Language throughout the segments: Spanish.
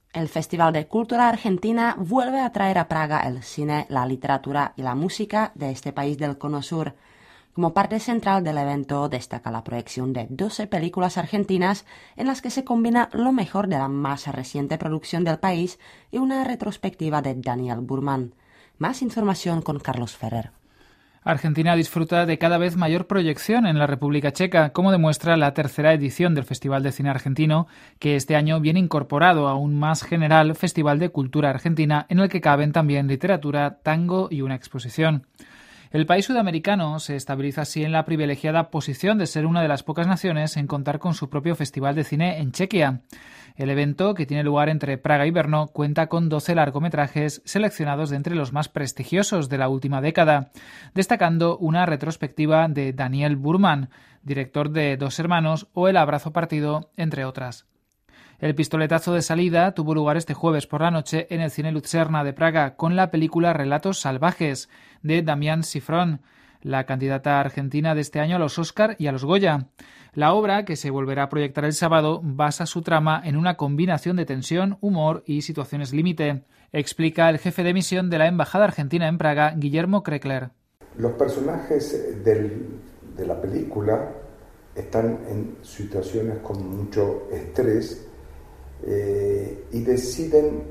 El Festival de Cultura Argentina vuelve a traer a Praga el cine, la literatura y la música de este país del Cono Sur. Como parte central del evento destaca la proyección de 12 películas argentinas en las que se combina lo mejor de la más reciente producción del país y una retrospectiva de Daniel Burman. Más información con Carlos Ferrer. Argentina disfruta de cada vez mayor proyección en la República Checa, como demuestra la tercera edición del Festival de Cine Argentino, que este año viene incorporado a un más general Festival de Cultura Argentina, en el que caben también literatura, tango y una exposición. El país sudamericano se estabiliza así en la privilegiada posición de ser una de las pocas naciones en contar con su propio festival de cine en Chequia. El evento, que tiene lugar entre Praga y Brno, cuenta con 12 largometrajes seleccionados de entre los más prestigiosos de la última década, destacando una retrospectiva de Daniel Burman, director de Dos hermanos o El abrazo partido, entre otras. El pistoletazo de salida tuvo lugar este jueves por la noche en el Cine Lucerna de Praga con la película Relatos salvajes de Damián Szifron, la candidata argentina de este año a los Oscar y a los Goya. La obra, que se volverá a proyectar el sábado, basa su trama en una combinación de tensión, humor y situaciones límite, explica el jefe de misión de la Embajada Argentina en Praga, Guillermo Kreckler. Los personajes de la película están en situaciones con mucho estrés y deciden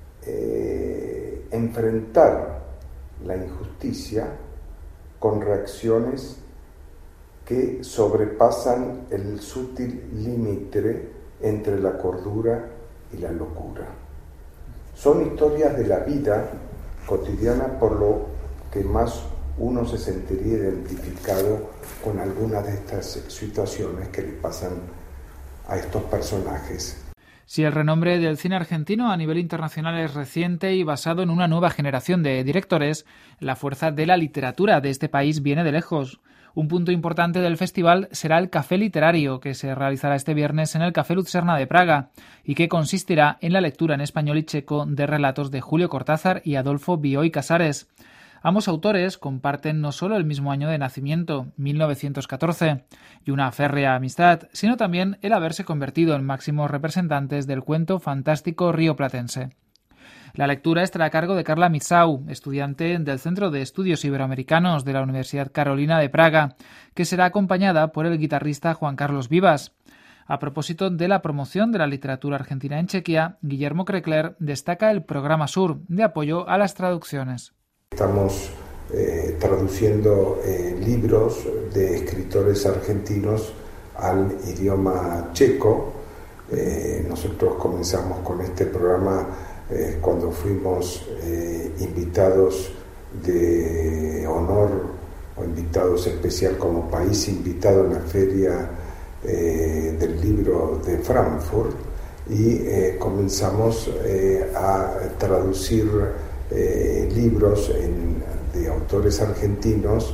enfrentar la injusticia con reacciones que sobrepasan el sutil límite entre la cordura y la locura. Son historias de la vida cotidiana, por lo que más uno se sentiría identificado con algunas de estas situaciones que le pasan a estos personajes. Si el renombre del cine argentino a nivel internacional es reciente y basado en una nueva generación de directores, la fuerza de la literatura de este país viene de lejos. Un punto importante del festival será el Café Literario, que se realizará este viernes en el Café Lucerna de Praga y que consistirá en la lectura en español y checo de relatos de Julio Cortázar y Adolfo Bioy Casares. Ambos autores comparten no solo el mismo año de nacimiento, 1914, y una férrea amistad, sino también el haberse convertido en máximos representantes del cuento fantástico rioplatense. La lectura estará a cargo de Carla Mitsau, estudiante del Centro de Estudios Iberoamericanos de la Universidad Carolina de Praga, que será acompañada por el guitarrista Juan Carlos Vivas. A propósito de la promoción de la literatura argentina en Chequia, Guillermo Kreckler destaca el Programa Sur, de apoyo a las traducciones. Estamos traduciendo libros de escritores argentinos al idioma checo. Nosotros comenzamos con este programa cuando fuimos invitados de honor o invitados especial como país invitado en la Feria del Libro de Frankfurt y comenzamos a traducir libros de autores argentinos.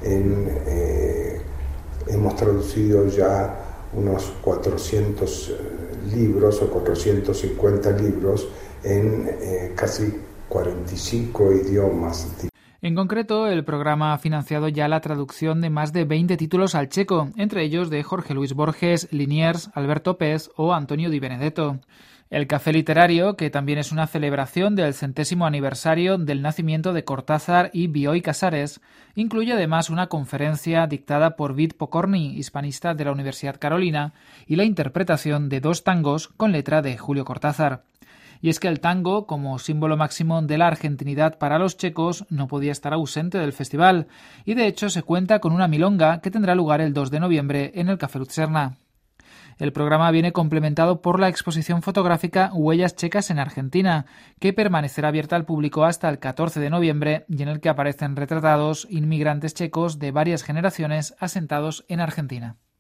Hemos traducido ya unos 400 libros o 450 libros en casi 45 idiomas. En concreto, el programa ha financiado ya la traducción de más de 20 títulos al checo, entre ellos de Jorge Luis Borges, Liniers, Alberto Pez o Antonio Di Benedetto. El Café Literario, que también es una celebración del 100º aniversario del nacimiento de Cortázar y Bioy Casares, incluye además una conferencia dictada por Vid Pokorny, hispanista de la Universidad Carolina, y la interpretación de 2 tangos con letra de Julio Cortázar. Y es que el tango, como símbolo máximo de la argentinidad para los checos, no podía estar ausente del festival, y de hecho se cuenta con una milonga que tendrá lugar el 2 de noviembre en el Café Lucerna. El programa viene complementado por la exposición fotográfica Huellas Checas en Argentina, que permanecerá abierta al público hasta el 14 de noviembre y en el que aparecen retratados inmigrantes checos de varias generaciones asentados en Argentina.